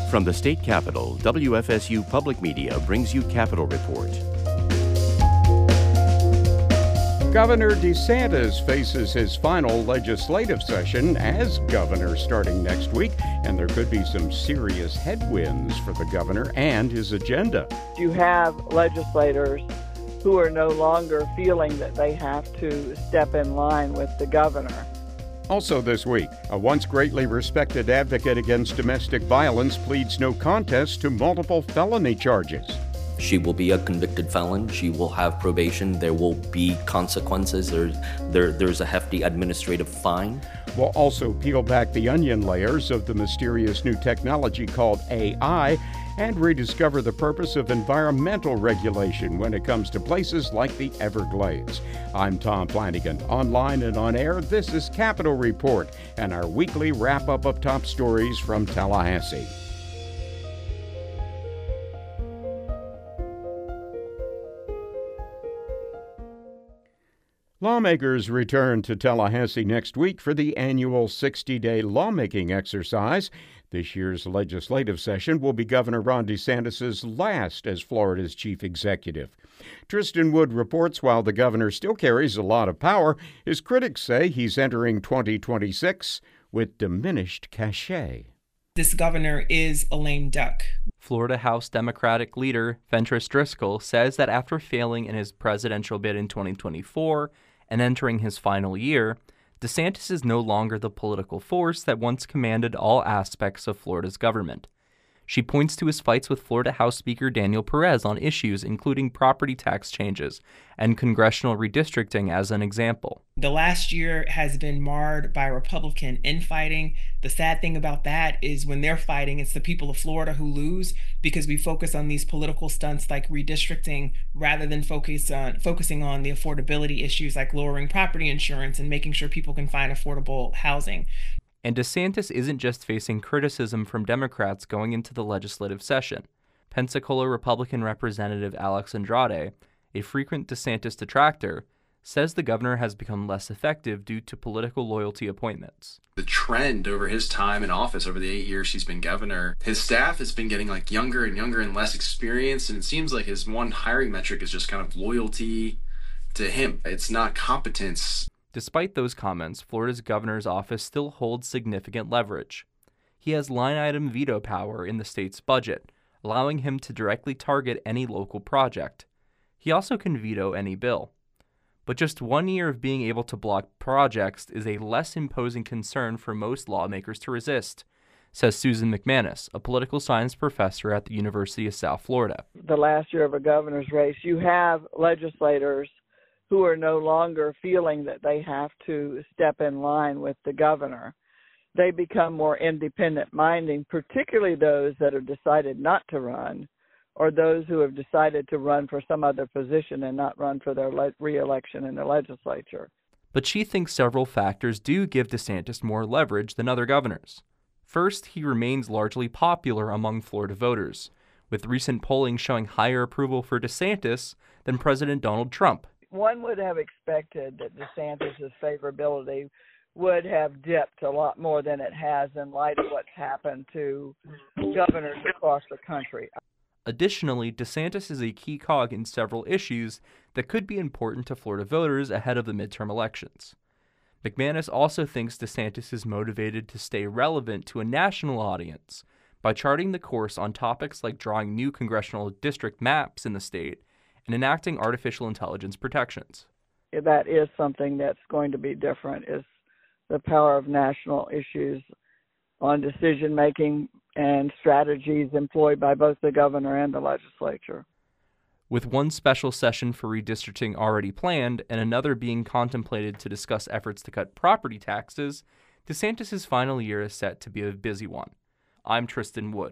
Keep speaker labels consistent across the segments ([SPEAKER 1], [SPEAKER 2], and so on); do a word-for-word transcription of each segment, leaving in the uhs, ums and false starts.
[SPEAKER 1] From the state capitol, W F S U Public Media brings you Capitol Report.
[SPEAKER 2] Governor DeSantis faces his final legislative session as governor starting next week, and there could be some serious headwinds for the governor and his agenda.
[SPEAKER 3] You have legislators who are no longer feeling that they have to step in line with the governor.
[SPEAKER 2] Also this week, a once greatly respected advocate against domestic violence pleads no contest to multiple felony charges.
[SPEAKER 4] She will be a convicted felon. She will have probation. There will be consequences. There's, there, there's a hefty administrative fine.
[SPEAKER 2] We'll also peel back the onion layers of the mysterious new technology called A I and rediscover the purpose of environmental regulation when it comes to places like the Everglades. I'm Tom Flanagan. Online and on air, this is Capitol Report and our weekly wrap-up of top stories from Tallahassee. Lawmakers return to Tallahassee next week for the annual sixty-day lawmaking exercise. This year's legislative session will be Governor Ron DeSantis' last as Florida's chief executive. Tristan Wood reports while the governor still carries a lot of power, his critics say he's entering twenty twenty-six with diminished cachet.
[SPEAKER 5] This governor is a lame duck.
[SPEAKER 6] Florida House Democratic leader Fentrice Driscoll says that after failing in his presidential bid in twenty twenty-four and entering his final year, DeSantis is no longer the political force that once commanded all aspects of Florida's government. She points to his fights with Florida House Speaker Daniel Perez on issues including property tax changes and congressional redistricting as an example.
[SPEAKER 5] The last year has been marred by Republican infighting. The sad thing about that is when they're fighting, it's the people of Florida who lose because we focus on these political stunts like redistricting rather than focus on focusing on the affordability issues like lowering property insurance and making sure people can find affordable housing.
[SPEAKER 6] And DeSantis isn't just facing criticism from Democrats going into the legislative session. Pensacola Republican Representative Alex Andrade, a frequent DeSantis detractor, says the governor has become less effective due to political loyalty appointments.
[SPEAKER 7] The trend over his time in office, over the eight years he's been governor, his staff has been getting like younger and younger and less experienced, and it seems like his one hiring metric is just kind of loyalty to him. It's not competence.
[SPEAKER 6] Despite those comments, Florida's governor's office still holds significant leverage. He has line-item veto power in the state's budget, allowing him to directly target any local project. He also can veto any bill. But just one year of being able to block projects is a less imposing concern for most lawmakers to resist, says Susan McManus, a political science professor at the University of South Florida.
[SPEAKER 3] The last year of a governor's race, you have legislators who are no longer feeling that they have to step in line with the governor. They become more independent-minded, particularly those that have decided not to run or those who have decided to run for some other position and not run for their le- re-election in the legislature.
[SPEAKER 6] But she thinks several factors do give DeSantis more leverage than other governors. First, he remains largely popular among Florida voters, with recent polling showing higher approval for DeSantis than President Donald Trump.
[SPEAKER 3] One would have expected that DeSantis' favorability would have dipped a lot more than it has in light of what's happened to governors across the country.
[SPEAKER 6] Additionally, DeSantis is a key cog in several issues that could be important to Florida voters ahead of the midterm elections. McManus also thinks DeSantis is motivated to stay relevant to a national audience by charting the course on topics like drawing new congressional district maps in the state and enacting artificial intelligence protections.
[SPEAKER 3] That is something that's going to be different, is the power of national issues on decision-making and strategies employed by both the governor and the legislature.
[SPEAKER 6] With one special session for redistricting already planned and another being contemplated to discuss efforts to cut property taxes, DeSantis' final year is set to be a busy one. I'm Tristan Wood.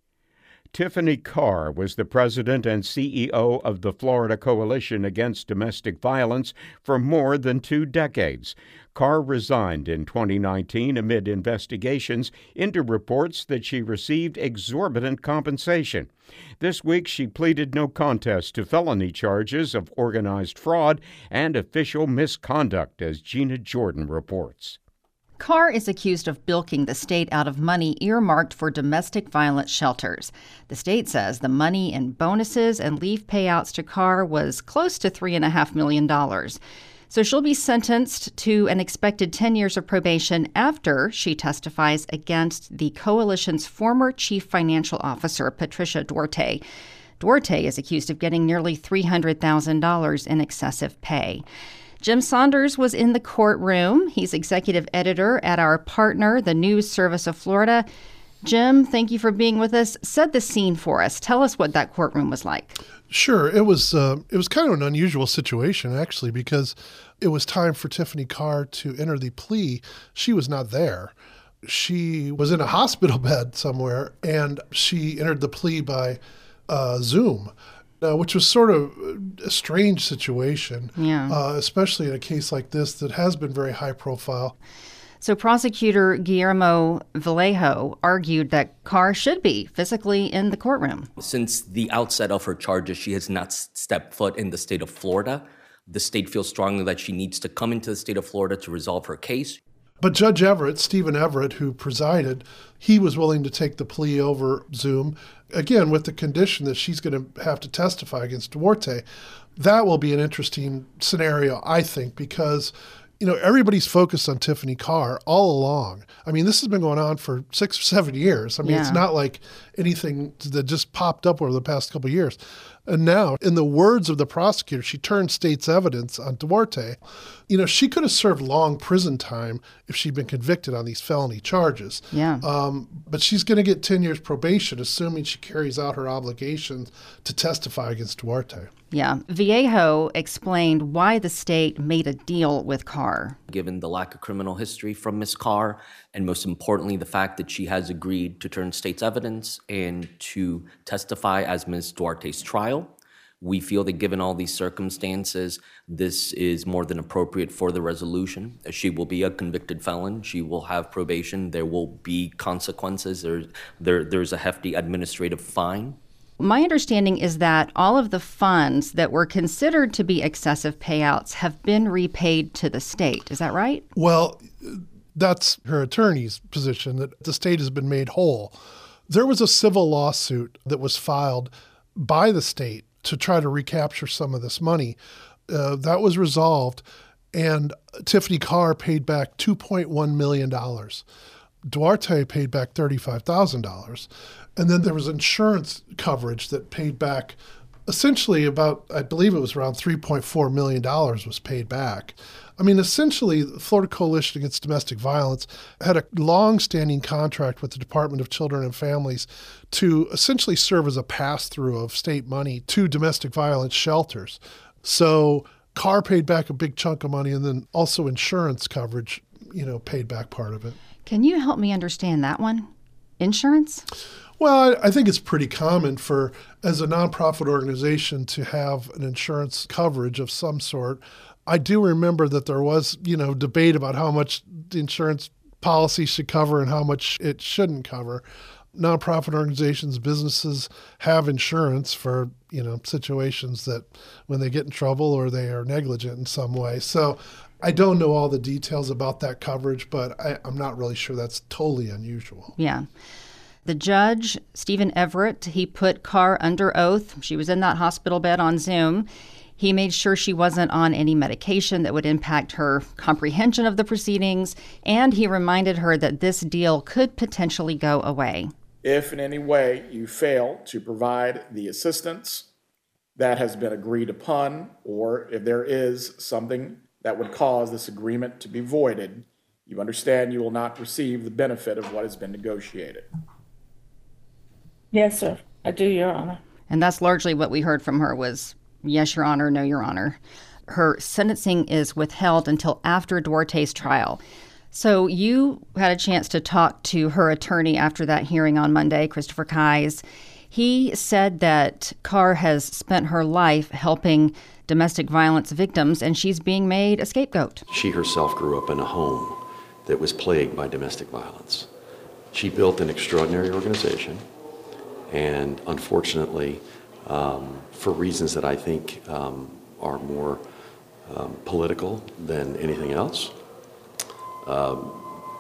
[SPEAKER 2] Tiffany Carr was the president and C E O of the Florida Coalition Against Domestic Violence for more than two decades. Carr resigned in twenty nineteen amid investigations into reports that she received exorbitant compensation. This week, she pleaded no contest to felony charges of organized fraud and official misconduct, as Gina Jordan reports.
[SPEAKER 8] Carr is accused of bilking the state out of money earmarked for domestic violence shelters. The state says the money in bonuses and leave payouts to Carr was close to three point five million dollars. So she'll be sentenced to an expected ten years of probation after she testifies against the coalition's former chief financial officer, Patricia Duarte. Duarte is accused of getting nearly three hundred thousand dollars in excessive pay. Jim Saunders was in the courtroom. He's executive editor at our partner, the News Service of Florida. Jim, thank you for being with us. Set the scene for us. Tell us what that courtroom was like.
[SPEAKER 9] Sure. It was uh, it was kind of an unusual situation, actually, because it was time for Tiffany Carr to enter the plea. She was not there. She was in a hospital bed somewhere, and she entered the plea by uh, Zoom. Uh, which was sort of a strange situation,
[SPEAKER 8] yeah.
[SPEAKER 9] uh, especially in a case like this that has been very high profile.
[SPEAKER 8] So prosecutor Guillermo Vallejo argued that Carr should be physically in the courtroom.
[SPEAKER 4] Since the outset of her charges, she has not stepped foot in the state of Florida. The state feels strongly that she needs to come into the state of Florida to resolve her case.
[SPEAKER 9] But Judge Everett, Stephen Everett, who presided, he was willing to take the plea over Zoom, again, with the condition that she's going to have to testify against Duarte. That will be an interesting scenario, I think, because, you know, everybody's focused on Tiffany Carr all along. I mean, this has been going on for six or seven years. I mean,
[SPEAKER 8] yeah.
[SPEAKER 9] It's not like anything that just popped up over the past couple of years. And now, in the words of the prosecutor, she turned state's evidence on Duarte. You know, she could have served long prison time if she'd been convicted on these felony charges.
[SPEAKER 8] Yeah.
[SPEAKER 9] Um, but she's going to get ten years probation, assuming she carries out her obligations to testify against Duarte.
[SPEAKER 8] Yeah. Vallejo explained why the state made a deal with Carr.
[SPEAKER 4] Given the lack of criminal history from Miz Carr, and most importantly, the fact that she has agreed to turn state's evidence and to testify as Miz Duarte's trial, we feel that given all these circumstances, this is more than appropriate for the resolution. She will be a convicted felon. She will have probation. There will be consequences. There, there, there's a hefty administrative fine.
[SPEAKER 8] My understanding is that all of the funds that were considered to be excessive payouts have been repaid to the state. Is that right?
[SPEAKER 9] Well, that's her attorney's position, that the state has been made whole. There was a civil lawsuit that was filed by the state to try to recapture some of this money. Uh, that was resolved, and Tiffany Carr paid back two point one million dollars. Duarte paid back thirty-five thousand dollars. And then there was insurance coverage that paid back essentially about, I believe it was around three point four million dollars was paid back. I mean, essentially, the Florida Coalition Against Domestic Violence had a long-standing contract with the Department of Children and Families to essentially serve as a pass-through of state money to domestic violence shelters. So Carr paid back a big chunk of money, and then also insurance coverage, you know, paid back part of it.
[SPEAKER 8] Can you help me understand that one? Insurance?
[SPEAKER 9] Well, I think it's pretty common for, as a nonprofit organization, to have an insurance coverage of some sort. I do remember that there was, you know, debate about how much the insurance policy should cover and how much it shouldn't cover. Nonprofit organizations, businesses have insurance for, you know, situations that when they get in trouble or they are negligent in some way. So I don't know all the details about that coverage, but I, I'm not really sure that's totally unusual.
[SPEAKER 8] Yeah. The judge, Stephen Everett, he put Carr under oath. She was in that hospital bed on Zoom. He made sure she wasn't on any medication that would impact her comprehension of the proceedings, and he reminded her that this deal could potentially go away.
[SPEAKER 10] If in any way you fail to provide the assistance that has been agreed upon, or if there is something that would cause this agreement to be voided, you understand you will not receive the benefit of what has been negotiated.
[SPEAKER 11] Yes, sir. I do, Your Honor.
[SPEAKER 8] And that's largely what we heard from her was, yes, Your Honor, no, Your Honor. Her sentencing is withheld until after Duarte's trial. So you had a chance to talk to her attorney after that hearing on Monday, Christopher Keyes. He said that Carr has spent her life helping domestic violence victims, and she's being made a scapegoat.
[SPEAKER 12] She herself grew up in a home that was plagued by domestic violence. She built an extraordinary organization, and unfortunately, um, for reasons that I think um, are more um, political than anything else, um,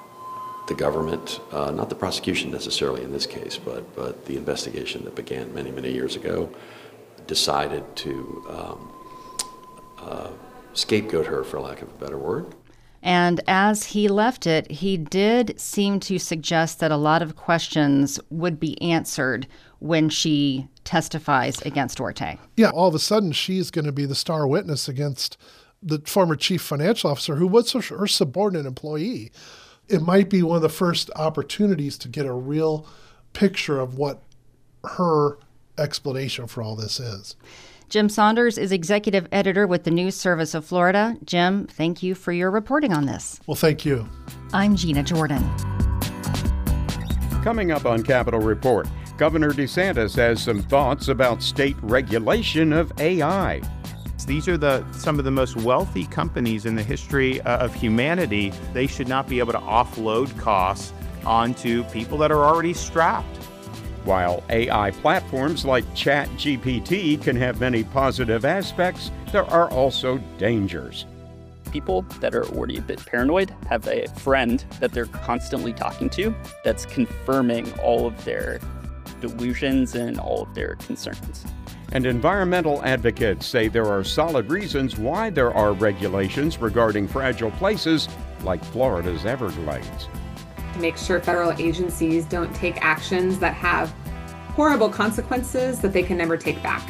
[SPEAKER 12] the government, uh, not the prosecution necessarily in this case, but, but the investigation that began many, many years ago, decided to um, uh, scapegoat her, for lack of a better word.
[SPEAKER 8] And as he left it, he did seem to suggest that a lot of questions would be answered when she testifies against Duarte.
[SPEAKER 9] Yeah, all of a sudden she's going to be the star witness against the former chief financial officer who was her subordinate employee. It might be one of the first opportunities to get a real picture of what her explanation for all this is.
[SPEAKER 8] Jim Saunders is executive editor with the News Service of Florida. Jim, thank you for your reporting on this.
[SPEAKER 9] Well, thank you.
[SPEAKER 8] I'm Gina Jordan.
[SPEAKER 2] Coming up on Capitol Report, Governor DeSantis has some thoughts about state regulation of A I.
[SPEAKER 11] These are the some of the most wealthy companies in the history uh, of humanity. They should not be able to offload costs onto people that are already strapped.
[SPEAKER 2] While A I platforms like ChatGPT can have many positive aspects, there are also dangers.
[SPEAKER 13] People that are already a bit paranoid have a friend that they're constantly talking to that's confirming all of their delusions and all of their concerns.
[SPEAKER 2] And environmental advocates say there are solid reasons why there are regulations regarding fragile places like Florida's Everglades.
[SPEAKER 14] To make sure federal agencies don't take actions that have horrible consequences that they can never take back.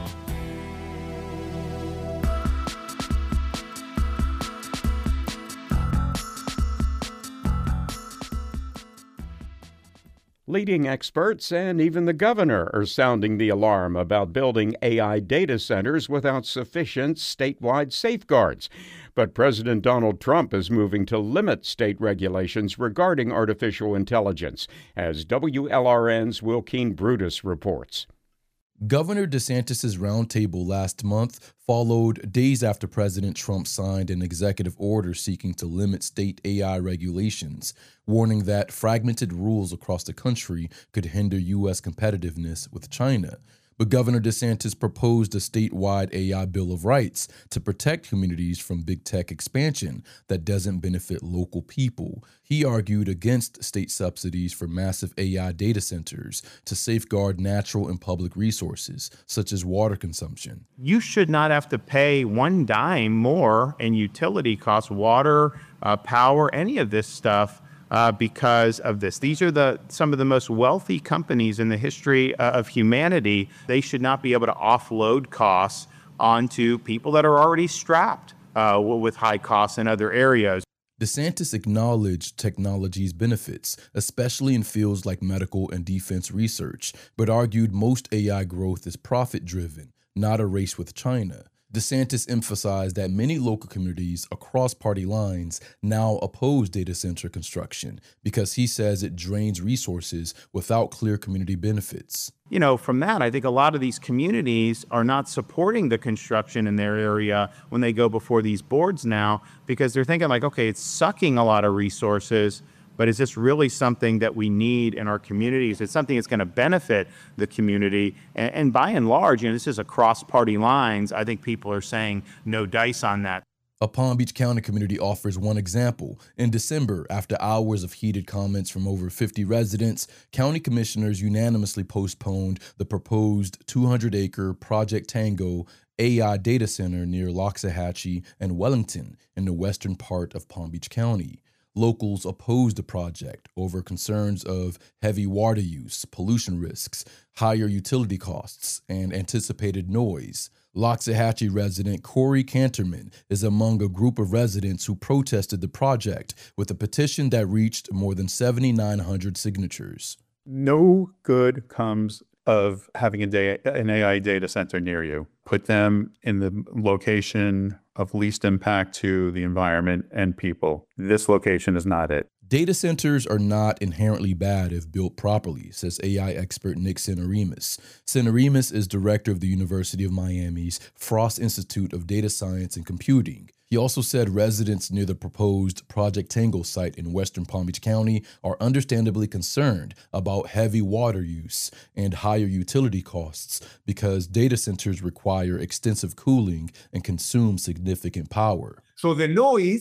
[SPEAKER 2] Leading experts and even the governor are sounding the alarm about building A I data centers without sufficient statewide safeguards. But President Donald Trump is moving to limit state regulations regarding artificial intelligence, as W L R N's Wilkeen Brutus reports.
[SPEAKER 15] Governor DeSantis' roundtable last month followed days after President Trump signed an executive order seeking to limit state A I regulations, warning that fragmented rules across the country could hinder U S competitiveness with China. But Governor DeSantis proposed a statewide A I Bill of Rights to protect communities from big tech expansion that doesn't benefit local people. He argued against state subsidies for massive A I data centers to safeguard natural and public resources, such as water consumption.
[SPEAKER 11] You should not have to pay one dime more in utility costs, water, uh, power, any of this stuff. Uh, because of this. These are the some of the most wealthy companies in the history uh, of humanity. They should not be able to offload costs onto people that are already strapped uh, with high costs in other areas.
[SPEAKER 15] DeSantis acknowledged technology's benefits, especially in fields like medical and defense research, but argued most A I growth is profit-driven, not a race with China. DeSantis emphasized that many local communities across party lines now oppose data center construction because he says it drains resources without clear community benefits.
[SPEAKER 11] You know, from that, I think a lot of these communities are not supporting the construction in their area when they go before these boards now because they're thinking like, okay, it's sucking a lot of resources. But is this really something that we need in our communities? It's something that's going to benefit the community. And, and by and large, you know, this is across party lines. I think people are saying no dice on that.
[SPEAKER 15] A Palm Beach County community offers one example. In December, after hours of heated comments from over fifty residents, county commissioners unanimously postponed the proposed two hundred acre Project Tango A I data center near Loxahatchee and Wellington in the western part of Palm Beach County. Locals opposed the project over concerns of heavy water use, pollution risks, higher utility costs, and anticipated noise. Loxahatchee resident Corey Canterman is among a group of residents who protested the project with a petition that reached more than seventy-nine hundred signatures.
[SPEAKER 16] No good comes of having a day, an A I data center near you. Put them in the location of least impact to the environment and people. This location is not it.
[SPEAKER 15] Data centers are not inherently bad if built properly, says A I expert Nick Sinarimas. Sinarimas is director of the University of Miami's Frost Institute of Data Science and Computing. He also said residents near the proposed Project Tango site in western Palm Beach County are understandably concerned about heavy water use and higher utility costs because data centers require extensive cooling and consume significant power.
[SPEAKER 17] So the noise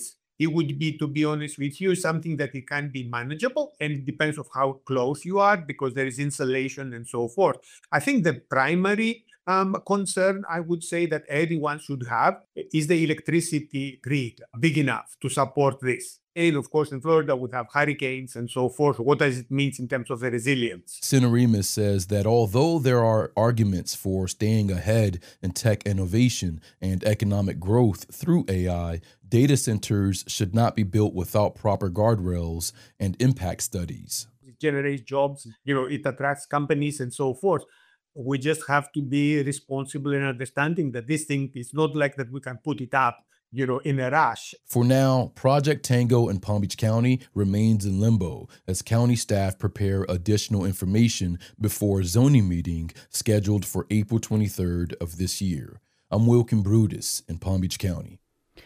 [SPEAKER 17] it would be, to be honest with you, something that it can be manageable, and it depends on how close you are because there is insulation and so forth. I think the primary um, concern I would say that everyone should have is the electricity grid big enough to support this. And of course, in Florida, we have hurricanes and so forth. What does it mean in terms of the resilience?
[SPEAKER 15] Senator Remus says that although there are arguments for staying ahead in tech innovation and economic growth through A I, data centers should not be built without proper guardrails and impact studies.
[SPEAKER 17] It generates jobs, you know, it attracts companies and so forth. We just have to be responsible in understanding that this thing is not like that we can put it up, you know, in a rush.
[SPEAKER 15] For now, Project Tango in Palm Beach County remains in limbo as county staff prepare additional information before a zoning meeting scheduled for April twenty-third of this year. I'm Wilkin Brutus in Palm Beach County.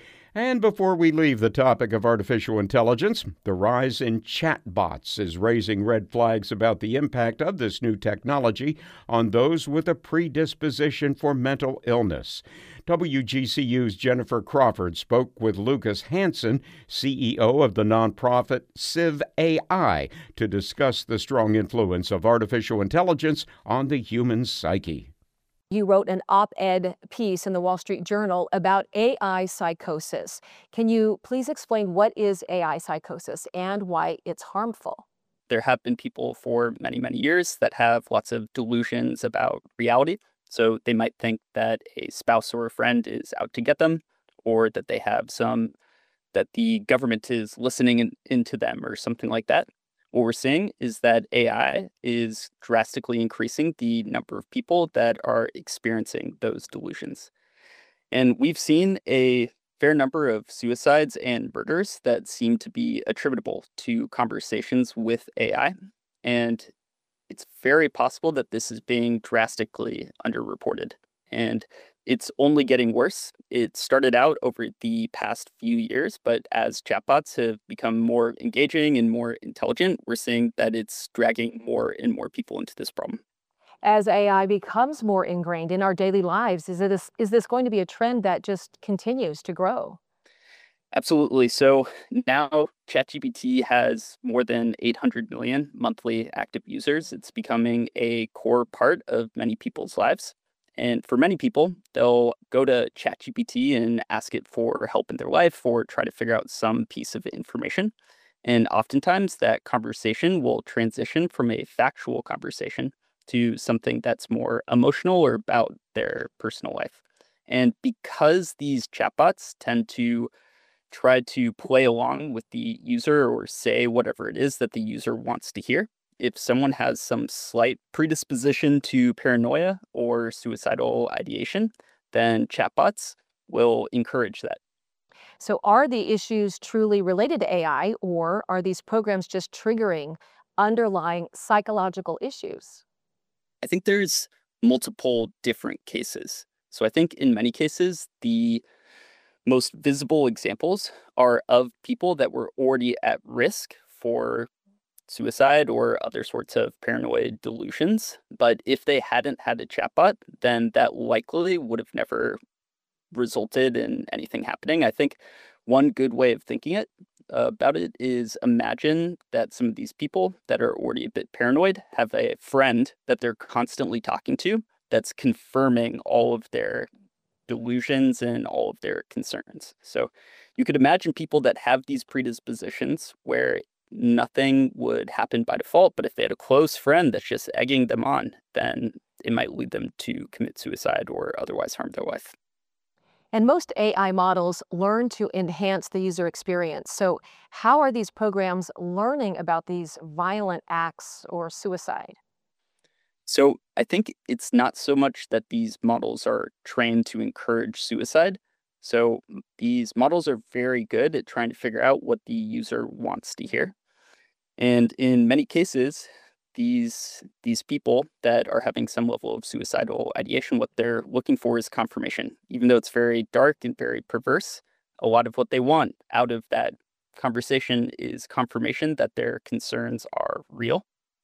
[SPEAKER 2] And before we leave the topic of artificial intelligence, the rise in chatbots is raising red flags about the impact of this new technology on those with a predisposition for mental illness. W G C U's Jennifer Crawford spoke with Lucas Hansen, C E O of the nonprofit Civ A I, to discuss the strong influence of artificial intelligence on the human psyche.
[SPEAKER 18] You wrote an op-ed piece in the Wall Street Journal about A I psychosis. Can you please explain what is A I psychosis and why it's harmful?
[SPEAKER 13] There have been people for many, many years that have lots of delusions about reality. So they might think that a spouse or a friend is out to get them, or that they have some, that the government is listening in, into them or something like that. What we're seeing is that A I is drastically increasing the number of people that are experiencing those delusions. And we've seen a fair number of suicides and murders that seem to be attributable to conversations with A I. And it's very possible that this is being drastically underreported. And it's only getting worse. It started out over the past few years, but as chatbots have become more engaging and more intelligent, we're seeing that it's dragging more and more people into this problem.
[SPEAKER 18] As A I becomes more ingrained in our daily lives, is, it a, is this going to be a trend that just continues to grow?
[SPEAKER 13] Absolutely. So now ChatGPT has more than eight hundred million monthly active users. It's becoming a core part of many people's lives. And for many people, they'll go to ChatGPT and ask it for help in their life or try to figure out some piece of information. And oftentimes that conversation will transition from a factual conversation to something that's more emotional or about their personal life. And because these chatbots tend to try to play along with the user or say whatever it is that the user wants to hear, if someone has some slight predisposition to paranoia or suicidal ideation, then chatbots will encourage that.
[SPEAKER 18] So are the issues truly related to A I, or are these programs just triggering underlying psychological issues?
[SPEAKER 13] I think there's multiple different cases. So I think in many cases, the most visible examples are of people that were already at risk for suicide or other sorts of paranoid delusions. But if they hadn't had a chatbot, then that likely would have never resulted in anything happening. I think one good way of thinking it uh, about it is imagine that some of these people that are already a bit paranoid have a friend that they're constantly talking to that's confirming all of their delusions and all of their concerns. So you could imagine people that have these predispositions where nothing would happen by default, but if they had a close friend that's just egging them on, then it might lead them to commit suicide or otherwise harm their life.
[SPEAKER 18] And most A I models learn to enhance the user experience. So how are these programs learning about these violent acts or suicide?
[SPEAKER 13] So I think it's not so much that these models are trained to encourage suicide. So these models are very good at trying to figure out what the user wants to hear. And in many cases, these, these people that are having some level of suicidal ideation, what they're looking for is confirmation. Even though it's very dark and very perverse, a lot of what they want out of that conversation is confirmation that their concerns are real.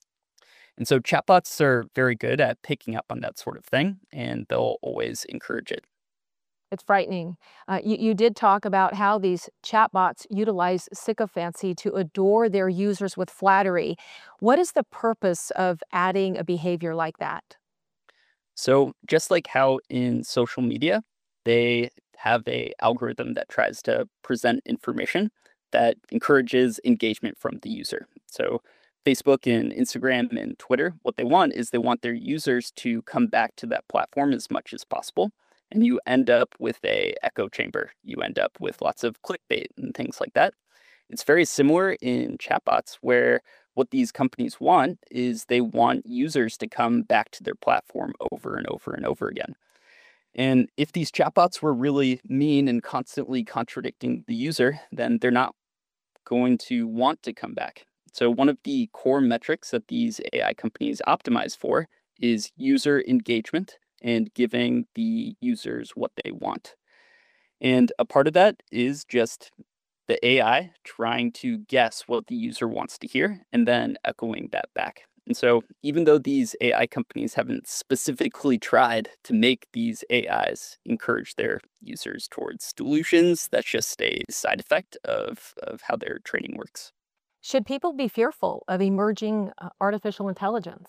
[SPEAKER 13] And so chatbots are very good at picking up on that sort of thing, and they'll always encourage it.
[SPEAKER 18] It's frightening. Uh, you, you did talk about how these chatbots utilize sycophancy to adore their users with flattery. What is the purpose of adding a behavior like that?
[SPEAKER 13] So just like how in social media, they have a algorithm that tries to present information that encourages engagement from the user. So Facebook and Instagram and Twitter, what they want is they want their users to come back to that platform as much as possible. And you end up with a echo chamber. You end up with lots of clickbait and things like that. It's very similar in chatbots, where what these companies want is they want users to come back to their platform over and over and over again. And if these chatbots were really mean and constantly contradicting the user, then they're not going to want to come back. So one of the core metrics that these A I companies optimize for is user engagement and giving the users what they want. And a part of that is just the A I trying to guess what the user wants to hear and then echoing that back. And so even though these A I companies haven't specifically tried to make these A Is encourage their users towards solutions, that's just a side effect of, of how their training works.
[SPEAKER 18] Should people be fearful of emerging uh, artificial intelligence?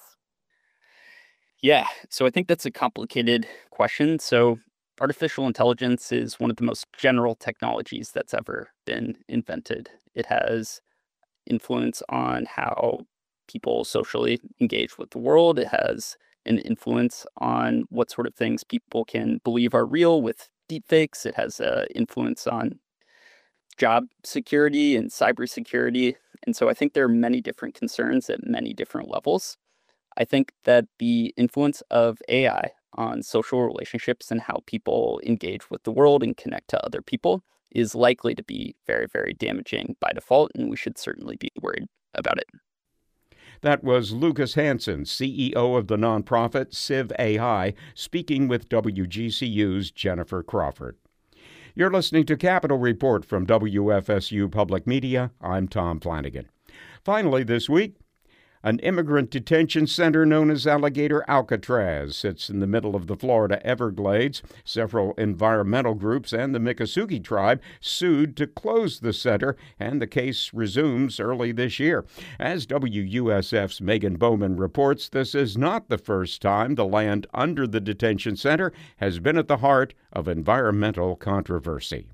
[SPEAKER 13] Yeah, so I think that's a complicated question. So artificial intelligence is one of the most general technologies that's ever been invented. It has influence on how people socially engage with the world. It has an influence on what sort of things people can believe are real with deepfakes. It has an influence on job security and cybersecurity. And so I think there are many different concerns at many different levels. I think that the influence of A I on social relationships and how people engage with the world and connect to other people is likely to be very, very damaging by default, and we should certainly be worried about it.
[SPEAKER 2] That was Lucas Hansen, C E O of the nonprofit Civ A I, speaking with W G C U's Jennifer Crawford. You're listening to Capitol Report from W F S U Public Media. I'm Tom Flanagan. Finally this week, an immigrant detention center known as Alligator Alcatraz sits in the middle of the Florida Everglades. Several environmental groups and the Miccosukee tribe sued to close the center, and the case resumes early this year. As W U S F's Megan Bowman reports, this is not the first time the land under the detention center has been at the heart of environmental controversy.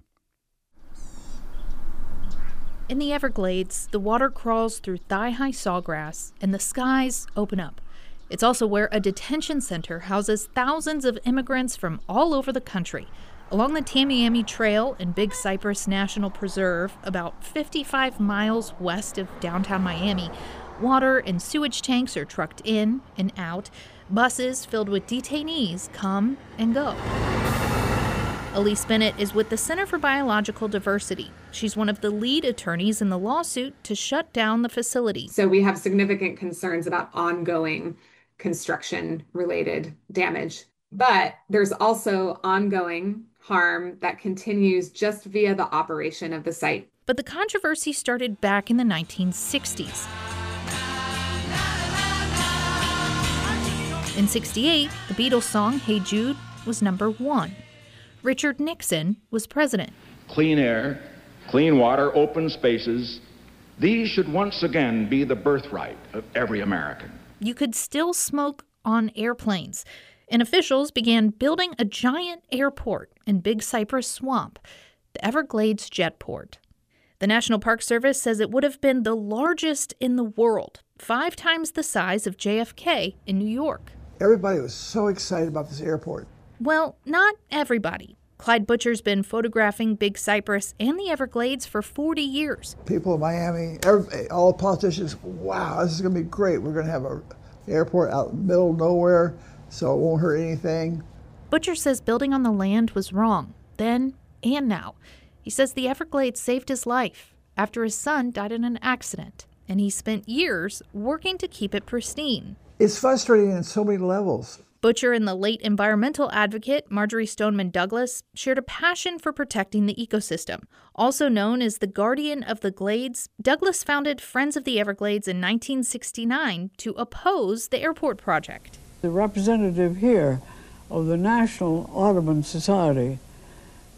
[SPEAKER 19] In the Everglades, the water crawls through thigh-high sawgrass and the skies open up. It's also where a detention center houses thousands of immigrants from all over the country. Along the Tamiami Trail in Big Cypress National Preserve, about fifty-five miles west of downtown Miami, water and sewage tanks are trucked in and out. Buses filled with detainees come and go. Elise Bennett is with the Center for Biological Diversity. She's one of the lead attorneys in the lawsuit to shut down the facility.
[SPEAKER 14] So we have significant concerns about ongoing construction-related damage. But there's also ongoing harm that continues just via the operation of the site.
[SPEAKER 19] But the controversy started back in the nineteen sixties. In sixty-eight, the Beatles song Hey Jude was number one. Richard Nixon was president.
[SPEAKER 20] Clean air, clean water, open spaces, these should once again be the birthright of every American.
[SPEAKER 19] You could still smoke on airplanes, and officials began building a giant airport in Big Cypress Swamp, the Everglades Jetport. The National Park Service says it would have been the largest in the world, five times the size of J F K in New York.
[SPEAKER 21] Everybody was so excited about this airport.
[SPEAKER 19] Well, not everybody. Clyde Butcher's been photographing Big Cypress and the Everglades for forty years.
[SPEAKER 21] People in Miami, every, all the politicians, wow, this is going to be great. We're going to have an airport out in the middle of nowhere, so it won't hurt anything.
[SPEAKER 19] Butcher says building on the land was wrong, then and now. He says the Everglades saved his life after his son died in an accident, and he spent years working to keep it pristine.
[SPEAKER 21] It's frustrating on so many levels.
[SPEAKER 19] Butcher and the late environmental advocate Marjorie Stoneman Douglas shared a passion for protecting the ecosystem. Also known as the Guardian of the Glades, Douglas founded Friends of the Everglades in nineteen sixty-nine to oppose the airport project.
[SPEAKER 22] The representative here of the National Audubon Society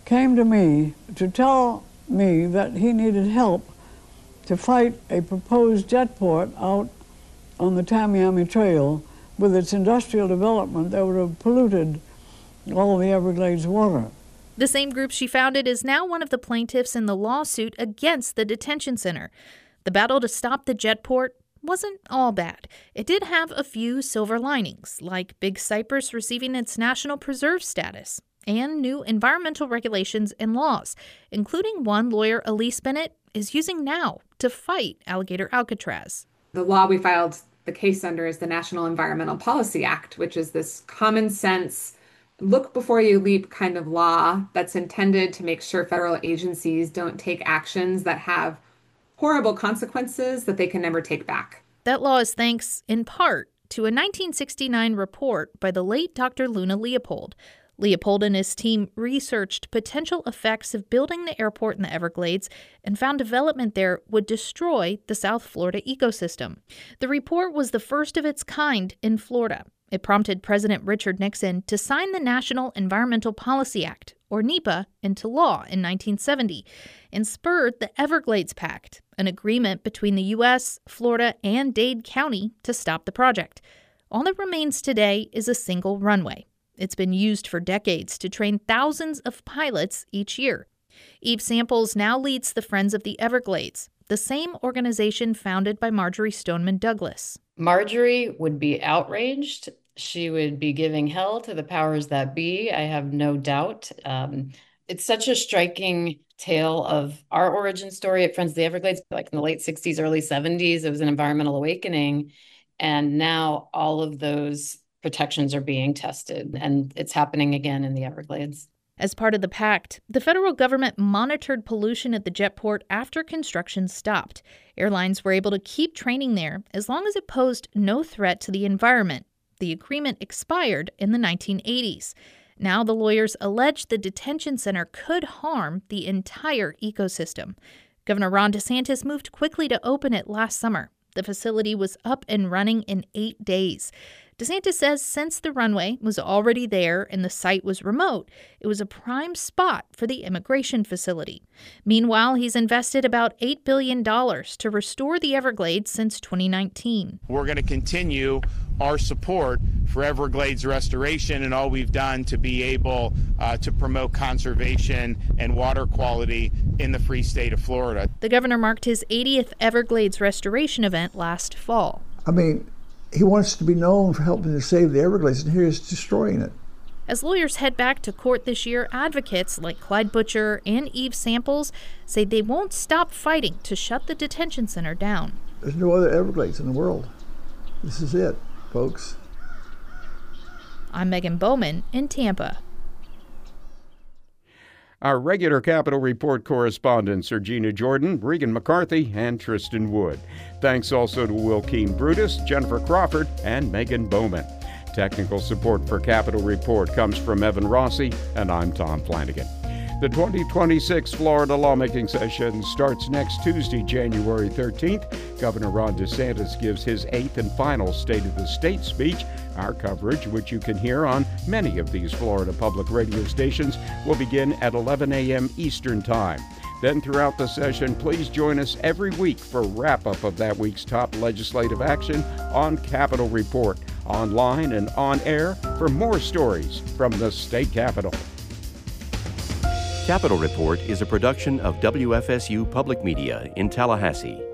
[SPEAKER 1] came to me to tell me that he needed help to fight a proposed jetport out on the Tamiami Trail with its industrial development that would have polluted all the Everglades water.
[SPEAKER 19] The same group she founded is now one of the plaintiffs in the lawsuit against the detention center. The battle to stop the jetport wasn't all bad. It did have a few silver linings, like Big Cypress receiving its national preserve status, and new environmental regulations and laws, including one lawyer Elise Bennett is using now to fight alligator Alcatraz.
[SPEAKER 14] The law we filed the case under is the National Environmental Policy Act, which is this common sense, look before you leap kind of law that's intended to make sure federal agencies don't take actions that have horrible consequences that they can never take back.
[SPEAKER 19] That law is thanks, in part, to a nineteen sixty-nine report by the late Doctor Luna Leopold. Leopold and his team researched potential effects of building the airport in the Everglades and found development there would destroy the South Florida ecosystem. The report was the first of its kind in Florida. It prompted President Richard Nixon to sign the National Environmental Policy Act, or NEPA, into law in nineteen seventy and spurred the Everglades Pact, an agreement between the U S, Florida, and Dade County to stop the project. All that remains today is a single runway. It's been used for decades to train thousands of pilots each year. Eve Samples now leads the Friends of the Everglades, the same organization founded by Marjory Stoneman Douglas.
[SPEAKER 22] Marjory would be outraged. She would be giving hell to the powers that be, I have no doubt. Um, it's such a striking tale of our origin story at Friends of the Everglades. Like in the late sixties, early seventies, it was an environmental awakening. And now all of those protections are being tested, and it's happening again in the Everglades.
[SPEAKER 19] As part of the pact, the federal government monitored pollution at the jetport after construction stopped. Airlines were able to keep training there as long as it posed no threat to the environment. The agreement expired in the nineteen eighties. Now the lawyers allege the detention center could harm the entire ecosystem. Governor Ron DeSantis moved quickly to open it last summer. The facility was up and running in eight days. DeSantis says since the runway was already there and the site was remote, it was a prime spot for the immigration facility. Meanwhile, he's invested about eight billion dollars to restore the Everglades since twenty nineteen.
[SPEAKER 11] We're going to continue our support for Everglades restoration and all we've done to be able uh, to promote conservation and water quality in the free state of Florida.
[SPEAKER 19] The governor marked his eightieth Everglades restoration event last fall.
[SPEAKER 21] I mean, he wants to be known for helping to save the Everglades, and here he's destroying it.
[SPEAKER 19] As lawyers head back to court this year, advocates like Clyde Butcher and Eve Samples say they won't stop fighting to shut the detention center down.
[SPEAKER 21] There's no other Everglades in the world. This is it, folks.
[SPEAKER 19] I'm Megan Bowman in Tampa.
[SPEAKER 2] Our regular Capitol Report correspondents are Gina Jordan, Regan McCarthy, and Tristan Wood. Thanks also to Wilkeen Brutus, Jennifer Crawford, and Megan Bowman. Technical support for Capitol Report comes from Evan Rossi, and I'm Tom Flanagan. The twenty twenty-six Florida lawmaking session starts next Tuesday, January thirteenth. Governor Ron DeSantis gives his eighth and final State of the State speech. Our coverage, which you can hear on many of these Florida public radio stations, will begin at eleven a.m. Eastern Time. Then throughout the session, please join us every week for a wrap-up of that week's top legislative action on Capitol Report, online and on air for more stories from the state capitol.
[SPEAKER 23] Capitol Report is a production of W F S U Public Media in Tallahassee.